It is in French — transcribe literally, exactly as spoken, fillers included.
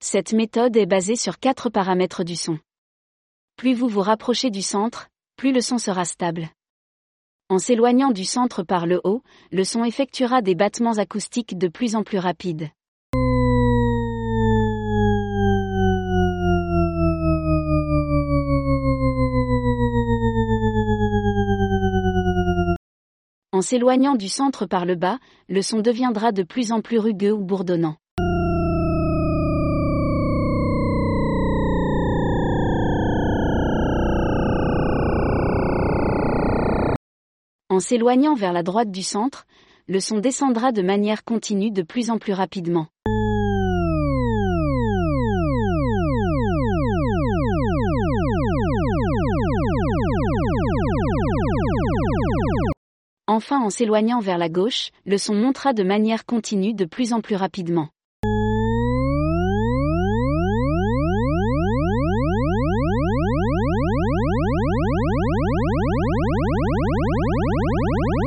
Cette méthode est basée sur quatre paramètres du son. Plus vous vous rapprochez du centre, plus le son sera stable. En s'éloignant du centre par le haut, le son effectuera des battements acoustiques de plus en plus rapides. En s'éloignant du centre par le bas, le son deviendra de plus en plus rugueux ou bourdonnant. En s'éloignant vers la droite du centre, le son descendra de manière continue de plus en plus rapidement. Enfin, en s'éloignant vers la gauche, le son montera de manière continue de plus en plus rapidement.